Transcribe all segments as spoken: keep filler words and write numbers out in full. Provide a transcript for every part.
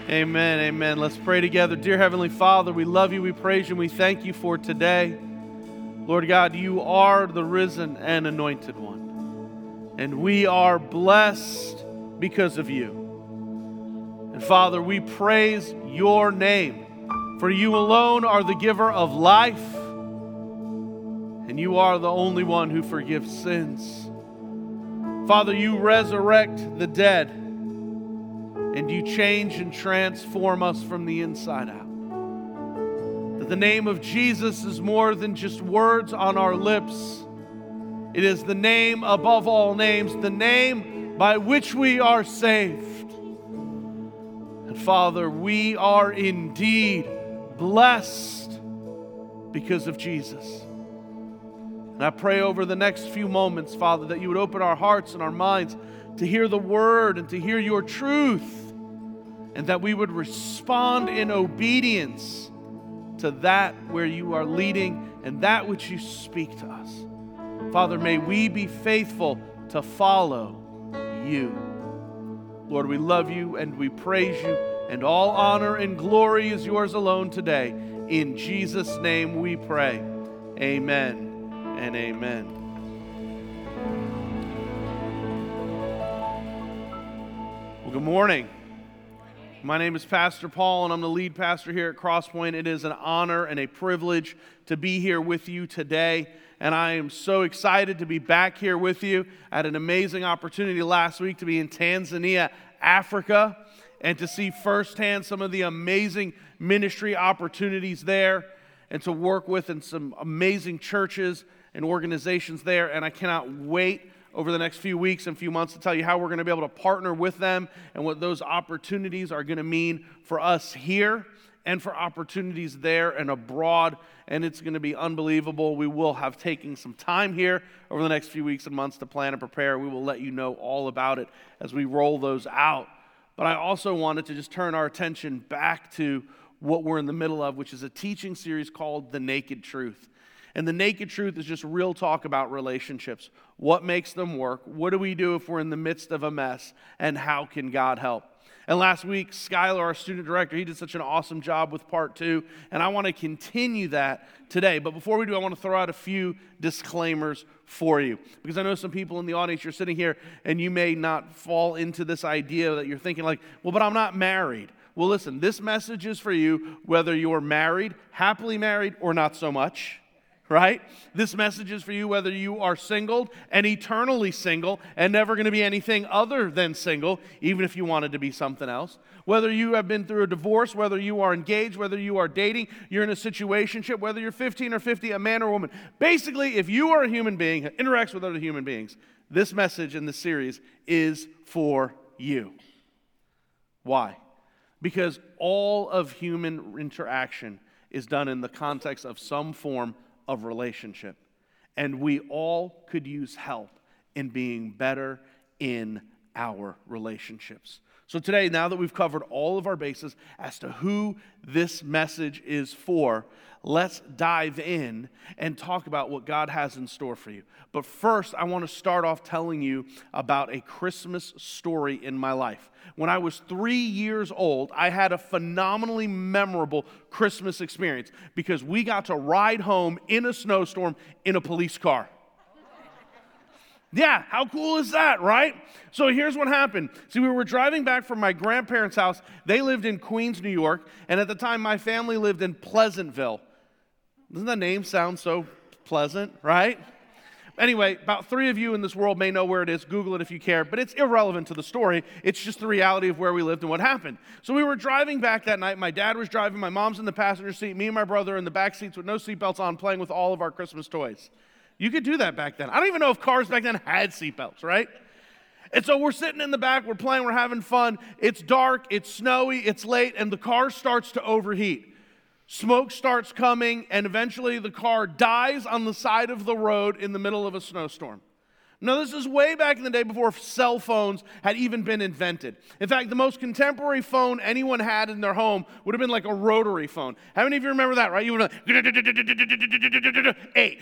Amen, amen. Let's pray together. Dear Heavenly Father, we love you, we praise you, and we thank you for today. Lord God, you are the risen and anointed one, and we are blessed because of you. And Father, we praise your name, for you alone are the giver of life, and you are the only one who forgives sins. Father, you resurrect the dead, and you change and transform us from the inside out. That the name of Jesus is more than just words on our lips. It is the name above all names, the name by which we are saved. And Father, we are indeed blessed because of Jesus. And I pray over the next few moments, Father, that you would open our hearts and our minds to hear the word and to hear your truth, and that we would respond in obedience to that where you are leading and that which you speak to us. Father, may we be faithful to follow you. Lord, we love you and we praise you, and all honor and glory is yours alone today. In Jesus' name we pray. Amen and amen. Well, good morning. My name is Pastor Paul, and I'm the lead pastor here at Crosspoint. It is an honor and a privilege to be here with you today, and I am so excited to be back here with you. I had an amazing opportunity last week to be in Tanzania, Africa, and to see firsthand some of the amazing ministry opportunities there, and to work with in some amazing churches and organizations there, and I cannot wait over the next few weeks and few months to tell you how we're going to be able to partner with them and what those opportunities are going to mean for us here and for opportunities there and abroad. And it's going to be unbelievable. We will have taken some time here over the next few weeks and months to plan and prepare. We will let you know all about it as we roll those out. But I also wanted to just turn our attention back to what we're in the middle of, which is a teaching series called The Naked Truth. And the naked truth is just real talk about relationships. What makes them work? What do we do if we're in the midst of a mess? And how can God help? And last week, Skylar, our student director, he did such an awesome job with part two. And I want to continue that today. But before we do, I want to throw out a few disclaimers for you. Because I know some people in the audience, you're sitting here and you may not fall into this idea that you're thinking like, well, but I'm not married. Well, listen, this message is for you whether you're married, happily married, or not so much. Right? This message is for you whether you are single and eternally single and never going to be anything other than single, even if you wanted to be something else. Whether you have been through a divorce, whether you are engaged, whether you are dating, you're in a situationship, whether you're fifteen or fifty, a man or woman. Basically, if you are a human being that interacts with other human beings, this message in this series is for you. Why? Because all of human interaction is done in the context of some form of relationship. And we all could use help in being better in our relationships. So today, now that we've covered all of our bases as to who this message is for, let's dive in and talk about what God has in store for you. But first, I want to start off telling you about a Christmas story in my life. When I was three years old, I had a phenomenally memorable Christmas experience because we got to ride home in a snowstorm in a police car. Yeah, how cool is that, right? So here's what happened. See, we were driving back from my grandparents' house. They lived in Queens, New York, and at the time, my family lived in Pleasantville. Doesn't the name sound so pleasant, right? Anyway, about three of you in this world may know where it is. Google it if you care, but it's irrelevant to the story. It's just the reality of where we lived and what happened. So we were driving back that night. My dad was driving. My mom's in the passenger seat. Me and my brother in the back seats with no seatbelts on, playing with all of our Christmas toys. You could do that back then. I don't even know if cars back then had seatbelts, right? And so we're sitting in the back, we're playing, we're having fun. It's dark, it's snowy, it's late, and the car starts to overheat. Smoke starts coming, and eventually the car dies on the side of the road in the middle of a snowstorm. Now, this is way back in the day before cell phones had even been invented. In fact, the most contemporary phone anyone had in their home would have been like a rotary phone. How many of you remember that, right? You would have eight,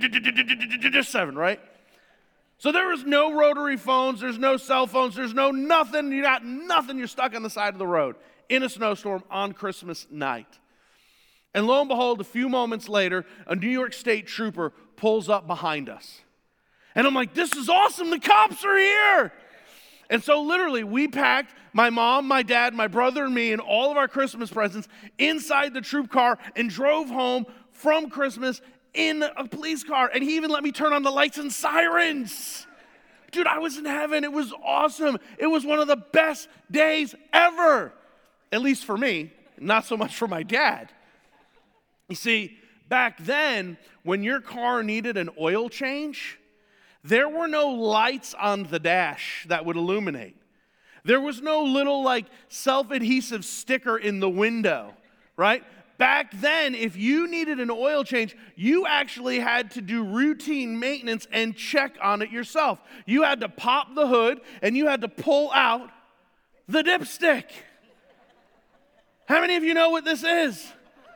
seven, right? So there was no rotary phones, there's no cell phones, there's no nothing, you got nothing, you're stuck on the side of the road. in a snowstorm on Christmas night. And lo and behold, a few moments later, a New York State trooper pulls up behind us. And I'm like, this is awesome, the cops are here. And so literally, we packed my mom, my dad, my brother, and me, and all of our Christmas presents inside the troop car and drove home from Christmas in a police car. And he even let me turn on the lights and sirens. Dude, I was in heaven. It was awesome. It was one of the best days ever. At least for me, not so much for my dad. You see, back then, when your car needed an oil change, there were no lights on the dash that would illuminate. There was no little like self-adhesive sticker in the window, right? Back then, if you needed an oil change, you actually had to do routine maintenance and check on it yourself. You had to pop the hood and you had to pull out the dipstick. How many of you know what this is?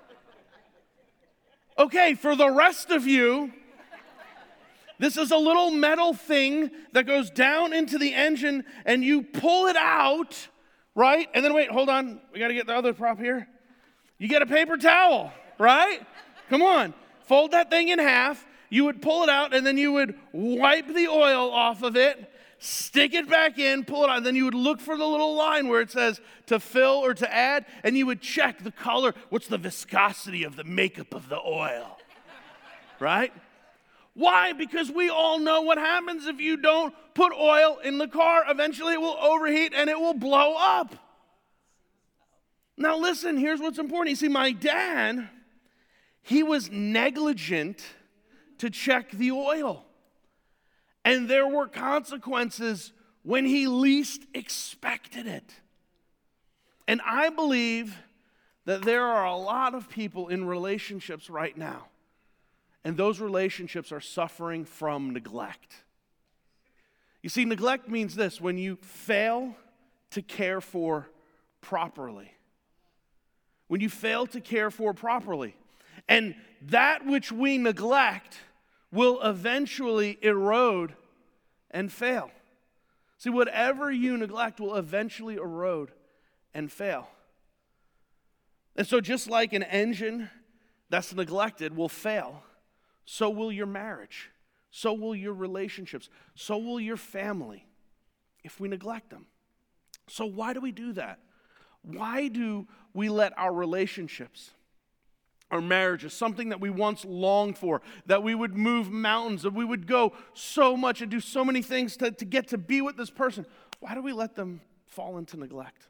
Okay, for the rest of you, this is a little metal thing that goes down into the engine and you pull it out, right? And then wait, hold on. We got to get the other prop here. You get a paper towel, right? Come on. Fold that thing in half. You would pull it out and then you would wipe the oil off of it, stick it back in, pull it out, and then you would look for the little line where it says to fill or to add, and you would check the color. What's the viscosity of the makeup of the oil, right? Why? Because we all know what happens if you don't put oil in the car. Eventually it will overheat and it will blow up. Now listen, here's what's important. You see, my dad, he was negligent to check the oil. And there were consequences when he least expected it. And I believe that there are a lot of people in relationships right now, and those relationships are suffering from neglect. You see, neglect means this: when you fail to care for properly. When you fail to care for properly. And that which we neglect will eventually erode and fail. See, whatever you neglect will eventually erode and fail. And so just like an engine that's neglected will fail, so will your marriage, so will your relationships, so will your family if we neglect them. So why do we do that? Why do we let our relationships, our marriages, something that we once longed for, that we would move mountains, that we would go so much and do so many things to, to get to be with this person, why do we let them fall into neglect?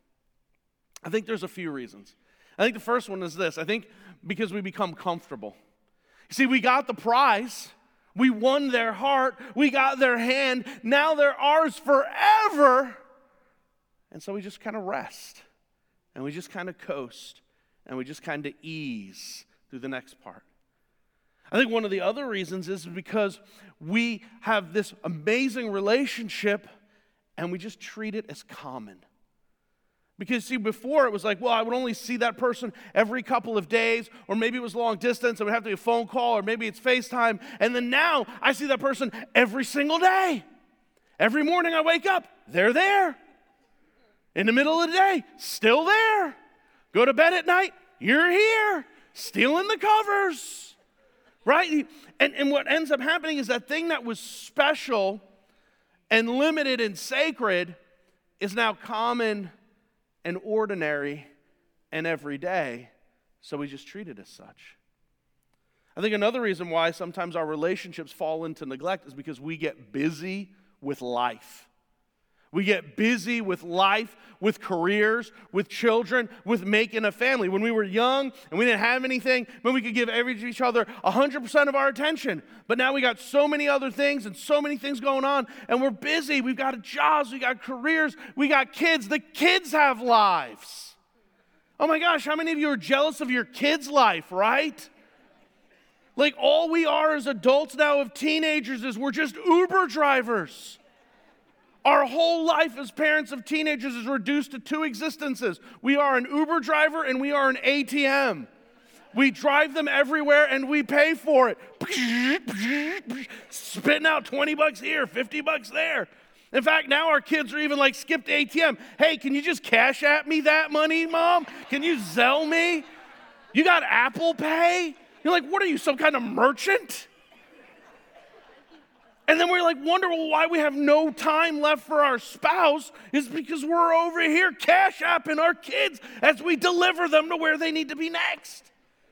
I think there's a few reasons. I think the first one is this. I think because we become comfortable. You see, we got the prize. We won their heart. We got their hand. Now they're ours forever. And so we just kind of rest. And we just kind of coast. And we just kind of ease through the next part. I think one of the other reasons is because we have this amazing relationship and we just treat it as common. Because, see, before it was like, well, I would only see that person every couple of days, or maybe it was long distance, it would have to be a phone call, or maybe it's FaceTime. And then now I see that person every single day. Every morning I wake up, they're there. In the middle of the day, still there. Go to bed at night, you're here, still in the covers, right? And, and what ends up happening is that thing that was special and limited and sacred is now common and ordinary and everyday, so we just treat it as such. I think another reason why sometimes our relationships fall into neglect is because we get busy with life. We get busy with life, with careers, with children, with making a family. When we were young and we didn't have anything, when we could give every, each other one hundred percent of our attention. But now we got so many other things and so many things going on, and we're busy. We've got jobs, we got careers, we got kids. The kids have lives. Oh my gosh, how many of you are jealous of your kids' life, right? Like all we are as adults now of teenagers is we're just Uber drivers. Our whole life as parents of teenagers is reduced to two existences. We are an Uber driver and we are an A T M. We drive them everywhere and we pay for it. Spitting out twenty bucks here, fifty bucks there. In fact, now our kids are even like, skip the A T M. Hey, can you just cash at me that money, Mom? Can you Zelle me? You got Apple Pay? You're like, what are you, some kind of merchant? And then we're like, wonder well, why we have no time left for our spouse is because we're over here cash apping our kids as we deliver them to where they need to be next.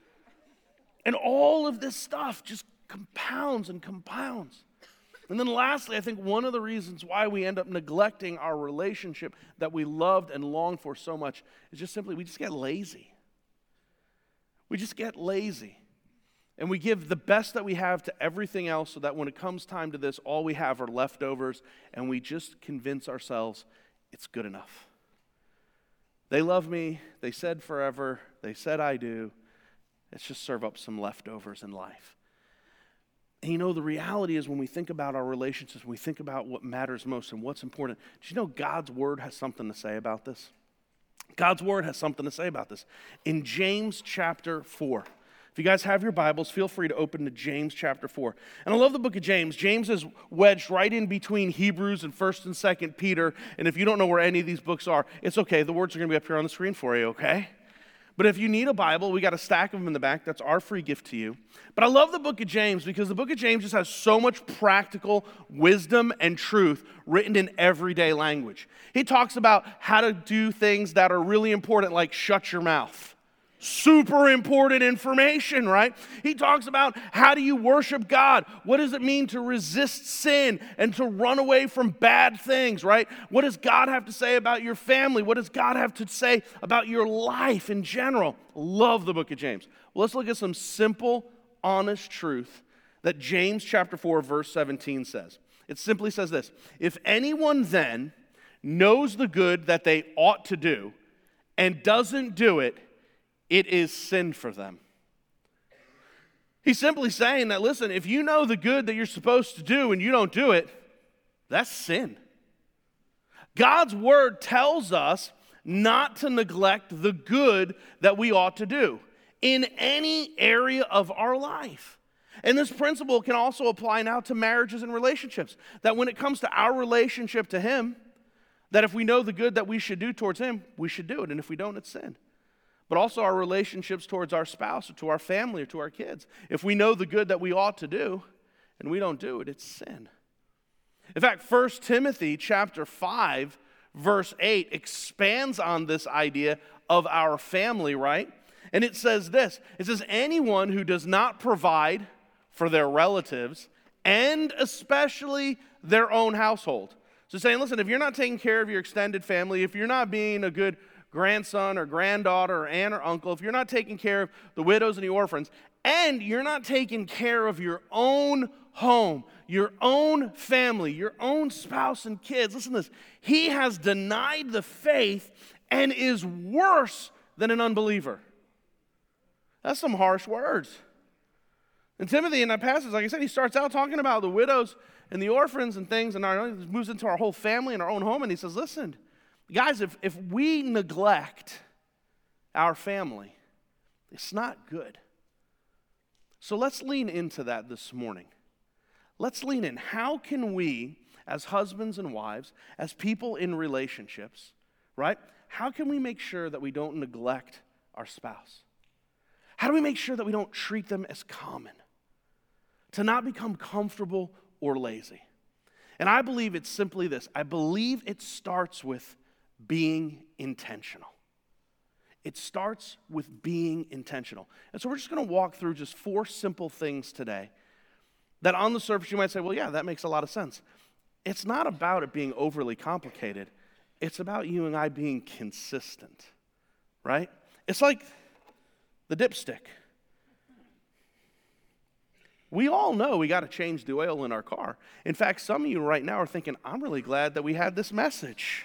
And all of this stuff just compounds and compounds. And then lastly, I think one of the reasons why we end up neglecting our relationship that we loved and longed for so much is just simply we just get lazy. We just get lazy. And we give the best that we have to everything else so that when it comes time to this, all we have are leftovers, and we just convince ourselves it's good enough. They love me. They said forever. They said I do. Let's just serve up some leftovers in life. And you know, the reality is when we think about our relationships, when we think about what matters most and what's important, do you know God's word has something to say about this? God's word has something to say about this. In James chapter four, if you guys have your Bibles, feel free to open to James chapter four. And I love the book of James. James is wedged right in between Hebrews and first and second Peter. And if you don't know where any of these books are, it's okay. The words are going to be up here on the screen for you, okay? But if you need a Bible, we got a stack of them in the back. That's our free gift to you. But I love the book of James because the book of James just has so much practical wisdom and truth written in everyday language. He talks about how to do things that are really important, like shut your mouth. Super important information, right? He talks about how do you worship God? What does it mean to resist sin and to run away from bad things, right? What does God have to say about your family? What does God have to say about your life in general? Love the book of James. Well, let's look at some simple, honest truth that James chapter four, verse seventeen says. It simply says this: if anyone then knows the good that they ought to do and doesn't do it, it is sin for them. He's simply saying that, listen, if you know the good that you're supposed to do and you don't do it, that's sin. God's word tells us not to neglect the good that we ought to do in any area of our life. And this principle can also apply now to marriages and relationships, that when it comes to our relationship to Him, that if we know the good that we should do towards Him, we should do it. And if we don't, it's sin. But also our relationships towards our spouse or to our family or to our kids. If we know the good that we ought to do and we don't do it, it's sin. In fact, First Timothy chapter five, verse eight expands on this idea of our family, right? And it says this. It says, anyone who does not provide for their relatives and especially their own household. So saying, listen, if you're not taking care of your extended family, if you're not being a good grandson or granddaughter or aunt or uncle, if you're not taking care of the widows and the orphans, and you're not taking care of your own home, your own family, your own spouse and kids, listen to this, he has denied the faith and is worse than an unbeliever. That's some harsh words. And Timothy in that passage, like I said, he starts out talking about the widows and the orphans and things, and our, moves into our whole family and our own home, and he says, listen, guys, if, if we neglect our family, it's not good. So let's lean into that this morning. Let's lean in. How can we, as husbands and wives, as people in relationships, right? How can we make sure that we don't neglect our spouse? How do we make sure that we don't treat them as common? To not become comfortable or lazy. And I believe it's simply this. I believe it starts with being intentional. It starts with being intentional. And so we're just going to walk through just four simple things today that on the surface you might say, well, yeah, that makes a lot of sense. It's not about it being overly complicated. It's about you and I being consistent, right? It's like the dipstick. We all know we got to change the oil in our car. In fact, some of you right now are thinking, I'm really glad that we had this message.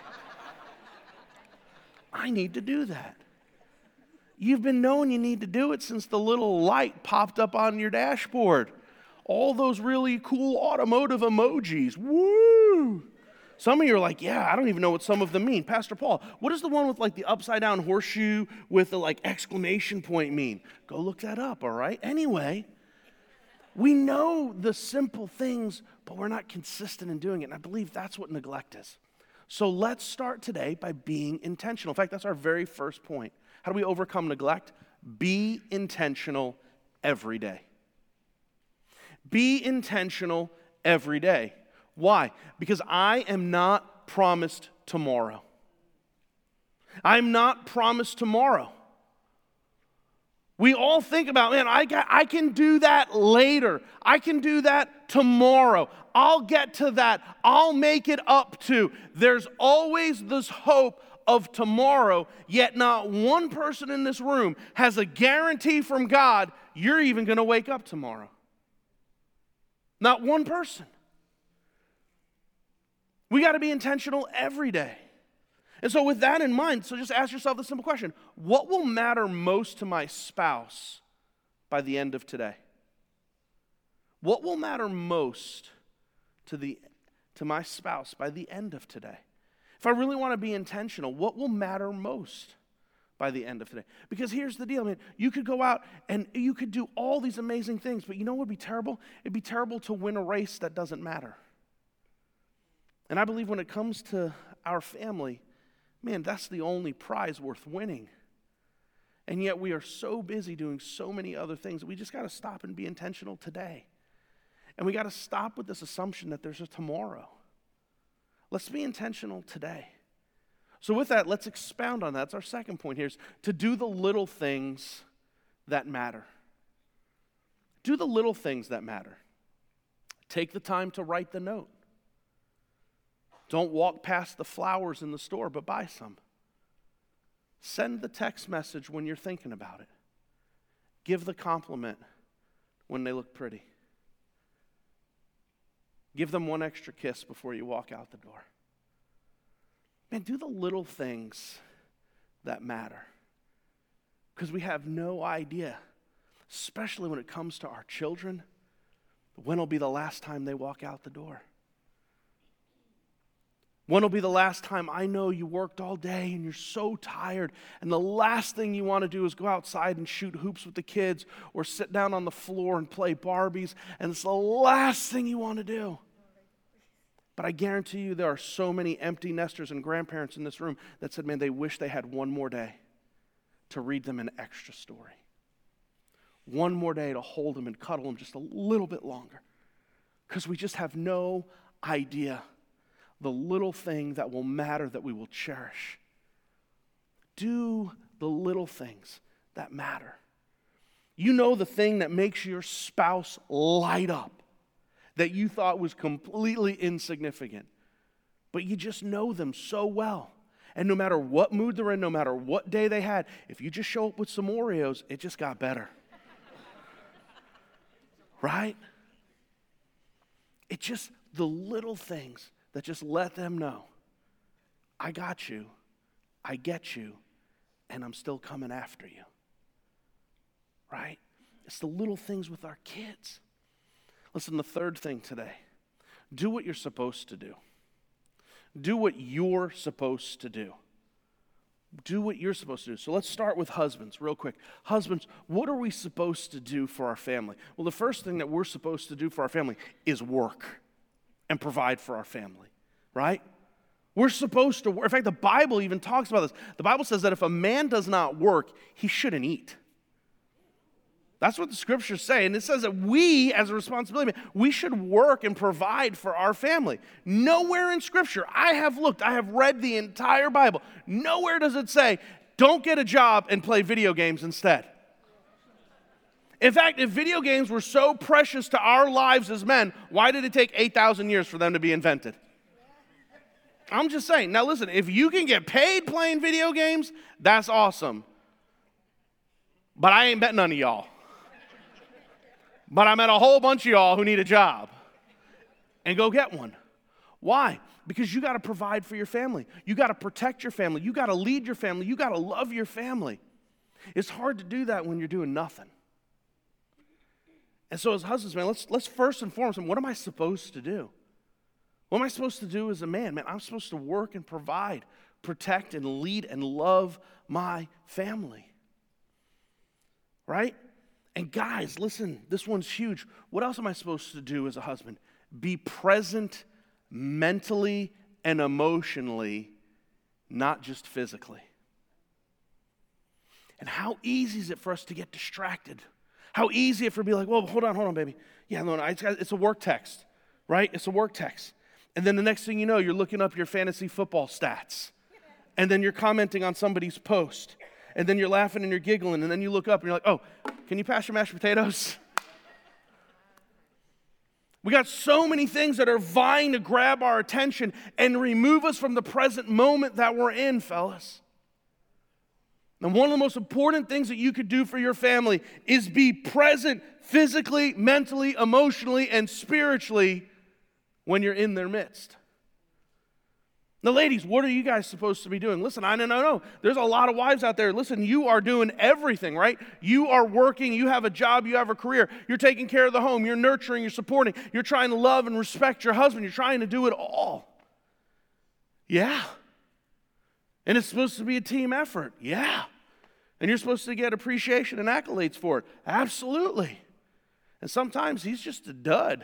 I need to do that. You've been knowing you need to do it since the little light popped up on your dashboard. All those really cool automotive emojis. Woo! Some of you are like, yeah, I don't even know what some of them mean. Pastor Paul, what does the one with like the upside down horseshoe with the like exclamation point mean? Go look that up, all right? Anyway, we know the simple things, but we're not consistent in doing it. And I believe that's what neglect is. So let's start today by being intentional. In fact, that's our very first point. How do we overcome neglect? Be intentional every day. Be intentional every day. Why? Because I am not promised tomorrow. I'm not promised tomorrow. We all think about, man, I, got, I can do that later. I can do that tomorrow. I'll get to that. I'll make it up to. There's always this hope of tomorrow, yet not one person in this room has a guarantee from God you're even going to wake up tomorrow. Not one person. We got to be intentional every day. And so with that in mind, so just ask yourself the simple question, what will matter most to my spouse by the end of today? What will matter most to the to my spouse by the end of today? If I really want to be intentional, what will matter most by the end of today? Because here's the deal, man. You could go out and you could do all these amazing things, but you know what would be terrible? It'd be terrible to win a race that doesn't matter. And I believe when it comes to our family, man, that's the only prize worth winning. And yet we are so busy doing so many other things that we just got to stop and be intentional today. And we got to stop with this assumption that there's a tomorrow. Let's be intentional today. So with that, let's expound on that. That's our second point here, is to do the little things that matter. Do the little things that matter. Take the time to write the note. Don't walk past the flowers in the store, but buy some. Send the text message when you're thinking about it. Give the compliment when they look pretty. Give them one extra kiss before you walk out the door. Man, do the little things that matter. Because we have no idea, especially when it comes to our children, when will be the last time they walk out the door. When will be the last time I know you worked all day and you're so tired and the last thing you want to do is go outside and shoot hoops with the kids or sit down on the floor and play Barbies, and it's the last thing you want to do. But I guarantee you there are so many empty nesters and grandparents in this room that said, man, they wish they had one more day to read them an extra story. One more day to hold them and cuddle them just a little bit longer. Because we just have no idea the little thing that will matter, that we will cherish. Do the little things that matter. You know the thing that makes your spouse light up, that you thought was completely insignificant, but you just know them so well. And no matter what mood they're in, no matter what day they had, if you just show up with some Oreos, it just got better. Right? It's just the little things that just let them know, I got you, I get you, and I'm still coming after you. Right? It's the little things with our kids. Listen, the third thing today, do what you're supposed to do. Do what you're supposed to do. Do what you're supposed to do. So let's start with husbands real quick. Husbands, what are we supposed to do for our family? Well, the first thing that we're supposed to do for our family is work and provide for our family, right? We're supposed to work. In fact, the Bible even talks about this. The Bible says that if a man does not work, he shouldn't eat. That's what the scriptures say. And it says that we, as a responsibility, we should work and provide for our family. Nowhere in scripture, I have looked, I have read the entire Bible. Nowhere does it say, don't get a job and play video games instead. In fact, if video games were so precious to our lives as men, why did it take eight thousand years for them to be invented? I'm just saying. Now listen, if you can get paid playing video games, that's awesome. But I ain't betting none of y'all. But I met a whole bunch of y'all who need a job. And go get one. Why? Because you got to provide for your family. You got to protect your family. You got to lead your family. You got to love your family. It's hard to do that when you're doing nothing. And so as husbands, man, let's, let's first and foremost, what am I supposed to do? What am I supposed to do as a man? Man, I'm supposed to work and provide, protect and lead and love my family. Right? And guys, listen, this one's huge. What else am I supposed to do as a husband? Be present mentally and emotionally, not just physically. And how easy is it for us to get distracted? How easy it for be like, well, hold on, hold on, baby. Yeah, no, no, it's, it's a work text, right? It's a work text. And then the next thing you know, you're looking up your fantasy football stats. And then you're commenting on somebody's post. And then you're laughing and you're giggling. And then you look up and you're like, oh, can you pass your mashed potatoes? We got so many things that are vying to grab our attention and remove us from the present moment that we're in, fellas. And one of the most important things that you could do for your family is be present physically, mentally, emotionally, and spiritually when you're in their midst. Now, ladies, what are you guys supposed to be doing? Listen, I know, no, no. There's a lot of wives out there. Listen, you are doing everything, right? You are working. You have a job. You have a career. You're taking care of the home. You're nurturing. You're supporting. You're trying to love and respect your husband. You're trying to do it all. Yeah. And it's supposed to be a team effort. Yeah. And you're supposed to get appreciation and accolades for it. Absolutely. And sometimes he's just a dud.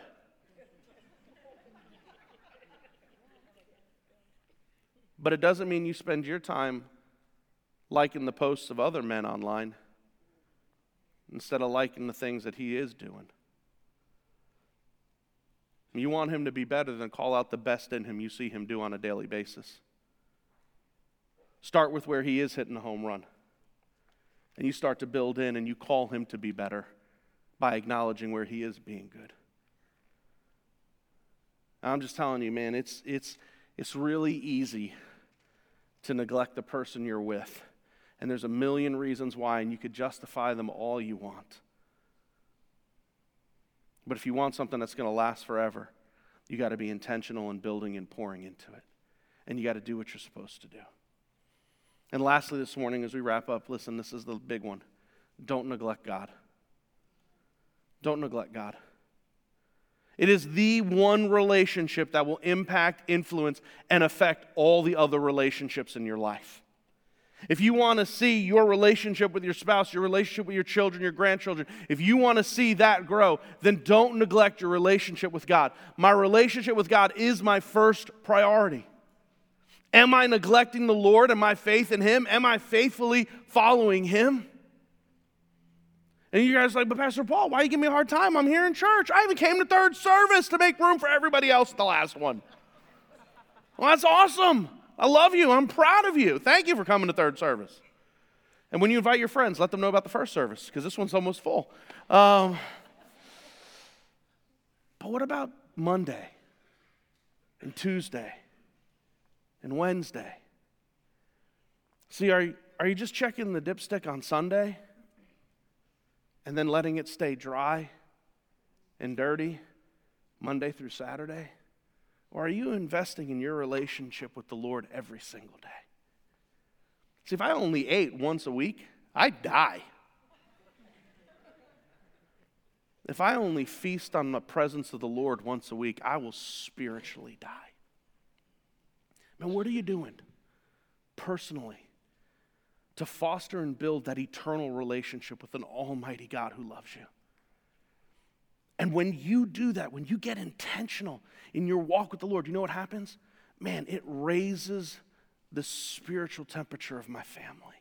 But it doesn't mean you spend your time liking the posts of other men online instead of liking the things that he is doing. You want him to be better, than call out the best in him you see him do on a daily basis. Start with where he is hitting a home run. And you start to build in and you call him to be better by acknowledging where he is being good. I'm just telling you, man, it's it's it's really easy to neglect the person you're with. And there's a million reasons why, and you could justify them all you want. But if you want something that's going to last forever, you got to be intentional in building and pouring into it. And you got to do what you're supposed to do. And lastly this morning, as we wrap up, listen, this is the big one. Don't neglect God. Don't neglect God. It is the one relationship that will impact, influence, and affect all the other relationships in your life. If you want to see your relationship with your spouse, your relationship with your children, your grandchildren, if you want to see that grow, then don't neglect your relationship with God. My relationship with God is my first priority. Am I neglecting the Lord and my faith in Him? Am I faithfully following Him? And you guys are like, but Pastor Paul, why are you giving me a hard time? I'm here in church. I even came to third service to make room for everybody else at the last one. Well, that's awesome. I love you. I'm proud of you. Thank you for coming to third service. And when you invite your friends, let them know about the first service, because this one's almost full. Um, but what about Monday and Tuesday and Wednesday? See, are you, are you just checking the dipstick on Sunday and then letting it stay dry and dirty Monday through Saturday? Or are you investing in your relationship with the Lord every single day? See, if I only ate once a week, I'd die. If I only feast on the presence of the Lord once a week, I will spiritually die. Now, what are you doing personally to foster and build that eternal relationship with an almighty God who loves you? And when you do that, when you get intentional in your walk with the Lord, you know what happens? Man, it raises the spiritual temperature of my family.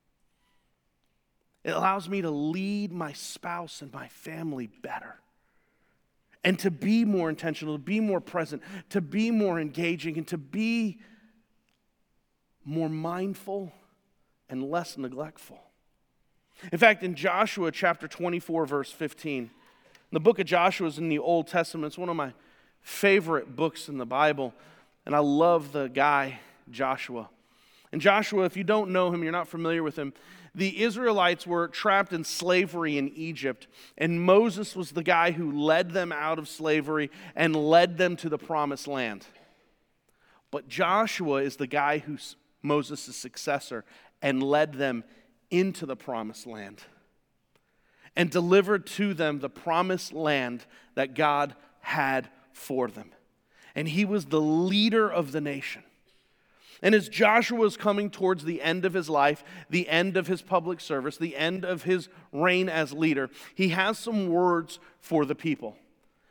It allows me to lead my spouse and my family better. And to be more intentional, to be more present, to be more engaging, and to be more mindful and less neglectful. In fact, in Joshua chapter twenty-four, verse fifteen, the book of Joshua is in the Old Testament. It's one of my favorite books in the Bible, and I love the guy, Joshua. And Joshua, if you don't know him, you're not familiar with him, the Israelites were trapped in slavery in Egypt, and Moses was the guy who led them out of slavery and led them to the promised land. But Joshua is the guy who's Moses' successor and led them into the promised land and delivered to them the promised land that God had for them. And he was the leader of the nation. And as Joshua was coming towards the end of his life, the end of his public service, the end of his reign as leader, he has some words for the people.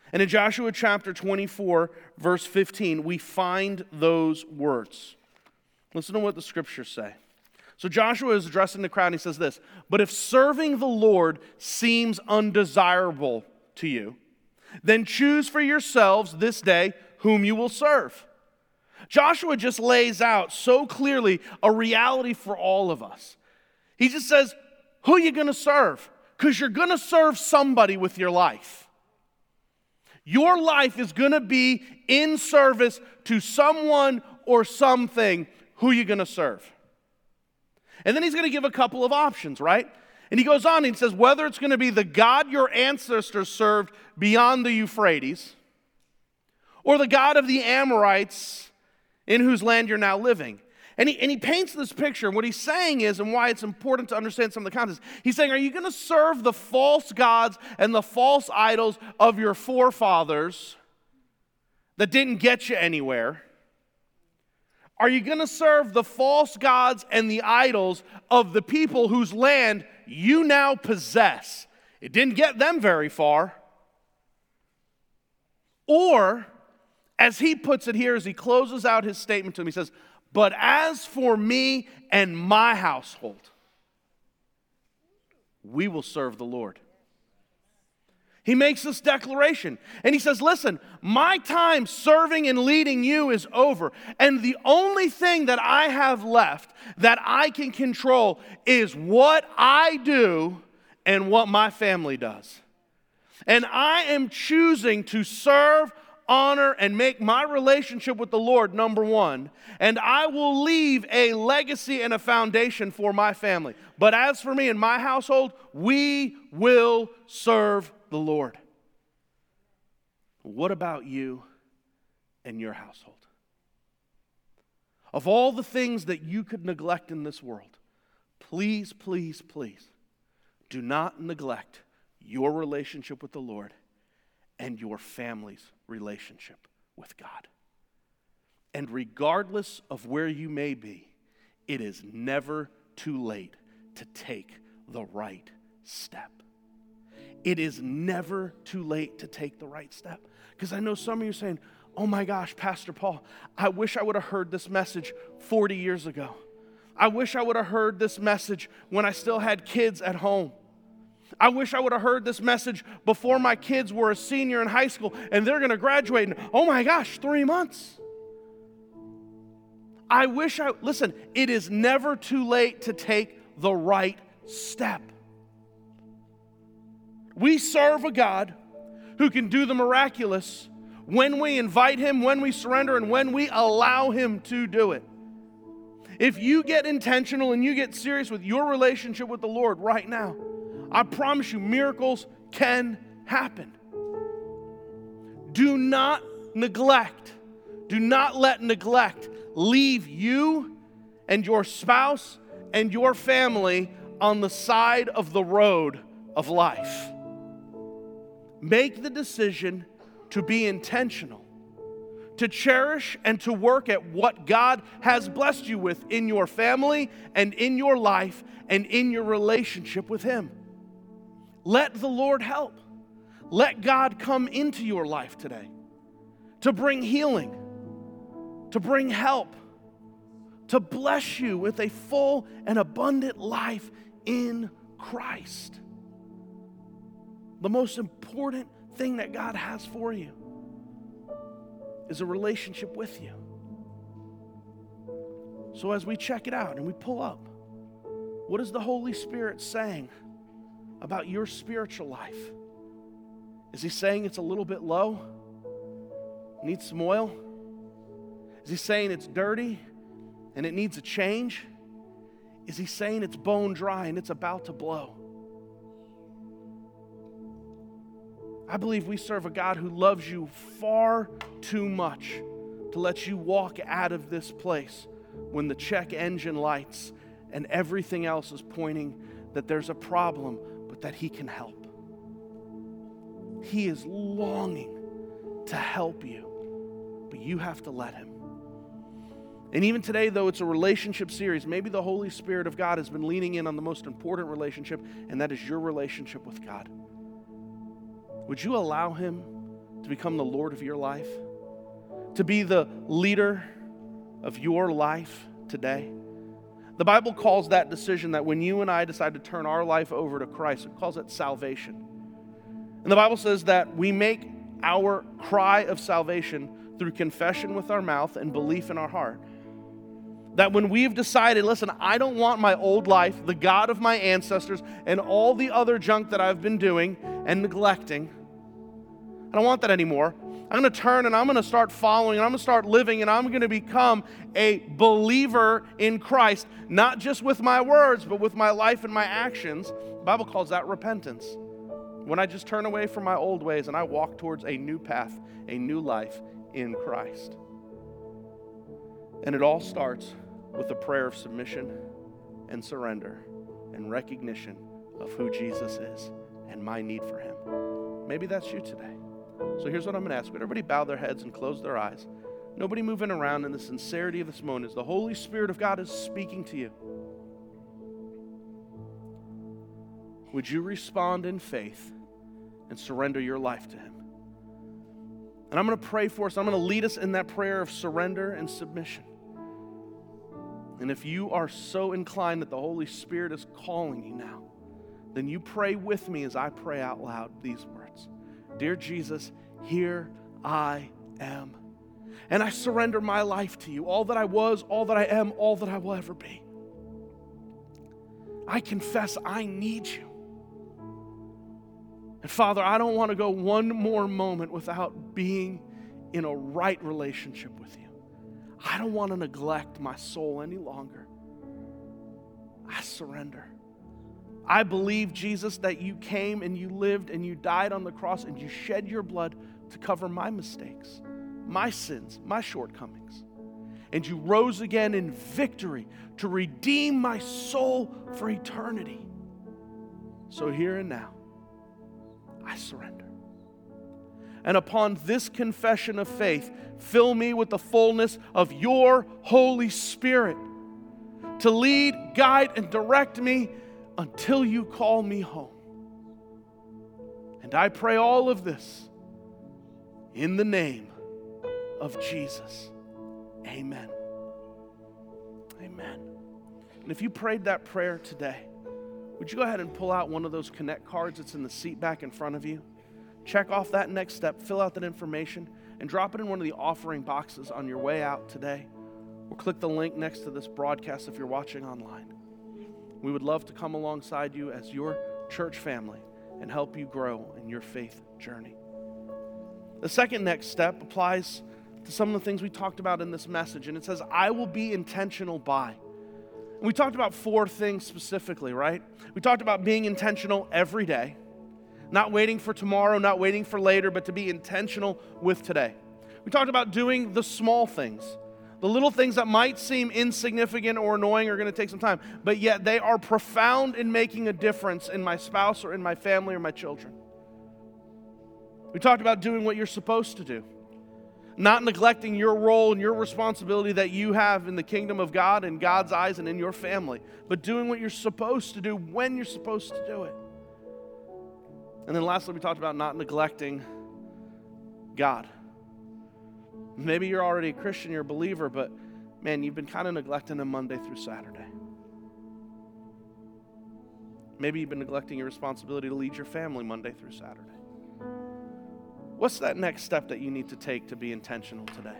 And in Joshua chapter twenty-four, verse fifteen, we find those words. Listen to what the scriptures say. So Joshua is addressing the crowd and he says this, "But if serving the Lord seems undesirable to you, then choose for yourselves this day whom you will serve." Joshua just lays out so clearly a reality for all of us. He just says, who are you going to serve? Because you're going to serve somebody with your life. Your life is going to be in service to someone or something. Who are you going to serve? And then he's going to give a couple of options, right? And he goes on and he says, whether it's going to be the God your ancestors served beyond the Euphrates, or the God of the Amorites in whose land you're now living. And he, and he paints this picture. And what he's saying is, and why it's important to understand some of the context, he's saying, are you going to serve the false gods and the false idols of your forefathers that didn't get you anywhere? Are you going to serve the false gods and the idols of the people whose land you now possess? It didn't get them very far. Or, as he puts it here, as he closes out his statement to him, he says, "But as for me and my household, we will serve the Lord." He makes this declaration, and he says, listen, my time serving and leading you is over, and the only thing that I have left that I can control is what I do and what my family does. And I am choosing to serve, honor, and make my relationship with the Lord number one, and I will leave a legacy and a foundation for my family. But as for me and my household, we will serve the Lord. What about you and your household? Of all the things that you could neglect in this world, please, please, please, do not neglect your relationship with the Lord and your family's relationship with God. And regardless of where you may be, it is never too late to take the right step. It is never too late to take the right step. Because I know some of you are saying, oh my gosh, Pastor Paul, I wish I would have heard this message forty years ago. I wish I would have heard this message when I still had kids at home. I wish I would have heard this message before my kids were a senior in high school and they're going to graduate in, oh my gosh, three months. I wish I, listen, it is never too late to take the right step. We serve a God who can do the miraculous when we invite Him, when we surrender, and when we allow Him to do it. If you get intentional and you get serious with your relationship with the Lord right now, I promise you miracles can happen. Do not neglect, do not let neglect leave you and your spouse and your family on the side of the road of life. Make the decision to be intentional, to cherish and to work at what God has blessed you with in your family and in your life and in your relationship with Him. Let the Lord help. Let God come into your life today to bring healing, to bring help, to bless you with a full and abundant life in Christ. The most important thing that God has for you is a relationship with you. So as we check it out and we pull up, what is the Holy Spirit saying about your spiritual life? Is He saying it's a little bit low? Needs some oil? Is He saying it's dirty and it needs a change? Is He saying it's bone dry and it's about to blow? I believe we serve a God who loves you far too much to let you walk out of this place when the check engine lights and everything else is pointing that there's a problem, but that He can help. He is longing to help you, but you have to let Him. And even today, though it's a relationship series, maybe the Holy Spirit of God has been leaning in on the most important relationship, and that is your relationship with God. Would you allow Him to become the Lord of your life, to be the leader of your life today? The Bible calls that decision, that when you and I decide to turn our life over to Christ, it calls it salvation. And the Bible says that we make our cry of salvation through confession with our mouth and belief in our heart. That when we've decided, listen, I don't want my old life, the God of my ancestors, and all the other junk that I've been doing and neglecting, I don't want that anymore. I'm going to turn and I'm going to start following and I'm going to start living and I'm going to become a believer in Christ, not just with my words, but with my life and my actions. The Bible calls that repentance. When I just turn away from my old ways and I walk towards a new path, a new life in Christ. And it all starts with a prayer of submission and surrender and recognition of who Jesus is and my need for him. Maybe that's you today. So here's what I'm going to ask. Would everybody bow their heads and close their eyes? Nobody moving around, in the sincerity of this moment as the Holy Spirit of God is speaking to you. Would you respond in faith and surrender your life to him? And I'm going to pray for us. I'm going to lead us in that prayer of surrender and submission. And if you are so inclined that the Holy Spirit is calling you now, then you pray with me as I pray out loud these words. Dear Jesus, here I am. And I surrender my life to you, all that I was, all that I am, all that I will ever be. I confess I need you. And Father, I don't want to go one more moment without being in a right relationship with you. I don't want to neglect my soul any longer. I surrender. I believe, Jesus, that you came and you lived and you died on the cross and you shed your blood to cover my mistakes, my sins, my shortcomings. And you rose again in victory to redeem my soul for eternity. So here and now, I surrender. And upon this confession of faith, fill me with the fullness of your Holy Spirit to lead, guide, and direct me until you call me home. And I pray all of this in the name of Jesus. Amen. Amen. And if you prayed that prayer today, would you go ahead and pull out one of those Connect cards that's in the seat back in front of you? Check off that next step, fill out that information, and drop it in one of the offering boxes on your way out today. Or click the link next to this broadcast if you're watching online. We would love to come alongside you as your church family and help you grow in your faith journey. The second next step applies to some of the things we talked about in this message, and it says, I will be intentional by. And we talked about four things specifically, right? We talked about being intentional every day, not waiting for tomorrow, not waiting for later, but to be intentional with today. We talked about doing the small things, the little things that might seem insignificant or annoying or going to take some time, but yet they are profound in making a difference in my spouse or in my family or my children. We talked about doing what you're supposed to do, not neglecting your role and your responsibility that you have in the kingdom of God, in God's eyes and in your family, but doing what you're supposed to do when you're supposed to do it. And then lastly, we talked about not neglecting God. Maybe you're already a Christian, you're a believer, but man, you've been kind of neglecting him Monday through Saturday. Maybe you've been neglecting your responsibility to lead your family Monday through Saturday. What's that next step that you need to take to be intentional today?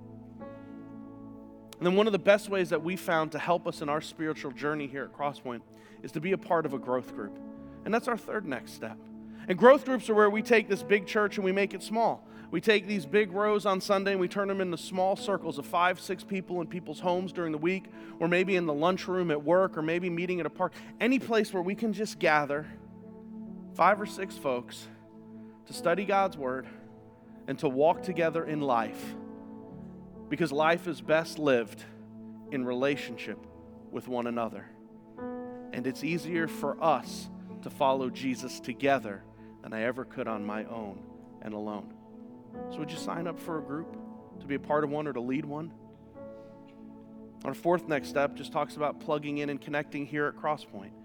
And then one of the best ways that we found to help us in our spiritual journey here at Crosspoint is to be a part of a growth group. And that's our third next step. And growth groups are where we take this big church and we make it small. We take these big rows on Sunday and we turn them into small circles of five, six people in people's homes during the week, or maybe in the lunchroom at work, or maybe meeting at a park. Any place where we can just gather five or six folks to study God's word and to walk together in life. Because life is best lived in relationship with one another. And it's easier for us to follow Jesus together than I ever could on my own and alone. So would you sign up for a group to be a part of one or to lead one? Our fourth next step just talks about plugging in and connecting here at Crosspoint.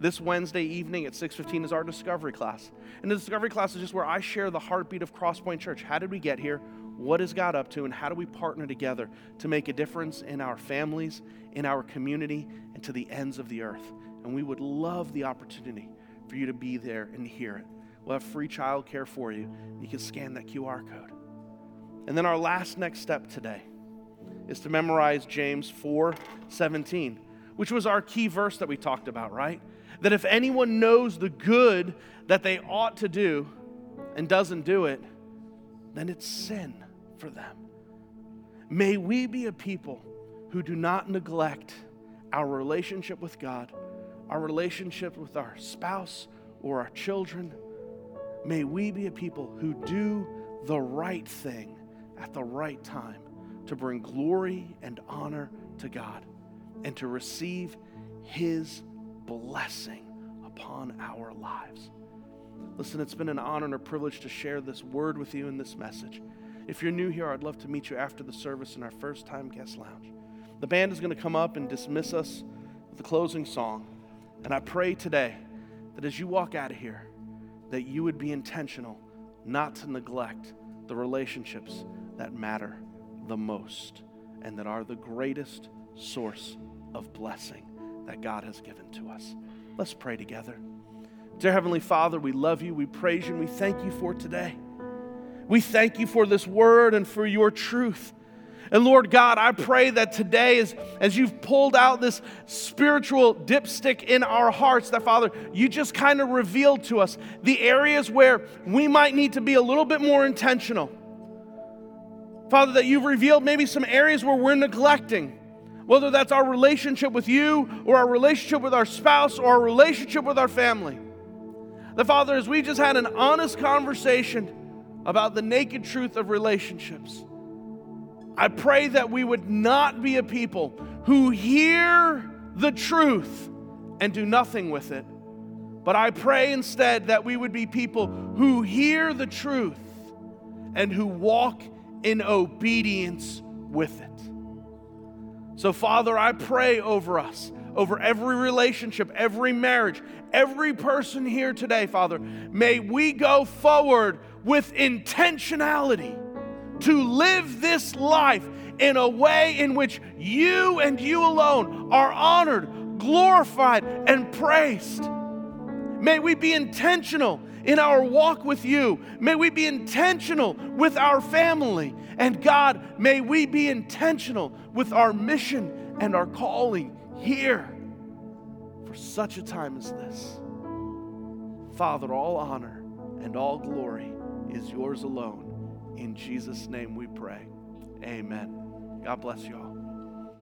This Wednesday evening at six fifteen is our discovery class. And the discovery class is just where I share the heartbeat of Crosspoint Church. How did we get here? What is God up to? And how do we partner together to make a difference in our families, in our community, and to the ends of the earth? And we would love the opportunity for you to be there and hear it. We'll have free childcare for you. You can scan that Q R code. And then our last next step today is to memorize James four seventeen, which was our key verse that we talked about, right? That if anyone knows the good that they ought to do and doesn't do it, then it's sin for them. May we be a people who do not neglect our relationship with God, our relationship with our spouse or our children. May we be a people who do the right thing at the right time to bring glory and honor to God and to receive His blessing upon our lives. Listen, it's been an honor and a privilege to share this word with you in this message. If you're new here, I'd love to meet you after the service in our first time guest lounge. The band is going to come up and dismiss us with the closing song. And I pray today that as you walk out of here, that you would be intentional not to neglect the relationships that matter the most and that are the greatest source of blessing that God has given to us. Let's pray together. Dear Heavenly Father, we love you, we praise you, and we thank you for today. We thank you for this word and for your truth. And Lord God, I pray that today, as, as you've pulled out this spiritual dipstick in our hearts, that Father, you just kind of revealed to us the areas where we might need to be a little bit more intentional. Father, that you've revealed maybe some areas where we're neglecting, whether that's our relationship with you or our relationship with our spouse or our relationship with our family. That Father, as we just had an honest conversation about the naked truth of relationships, I pray that we would not be a people who hear the truth and do nothing with it. But I pray instead that we would be people who hear the truth and who walk in obedience with it. So Father, I pray over us, over every relationship, every marriage, every person here today, Father, may we go forward with intentionality to live this life in a way in which you and you alone are honored, glorified, and praised. May we be intentional in our walk with you. May we be intentional with our family. And God, may we be intentional with our mission and our calling here for such a time as this. Father, all honor and all glory is yours alone. In Jesus' name we pray. Amen. God bless you all.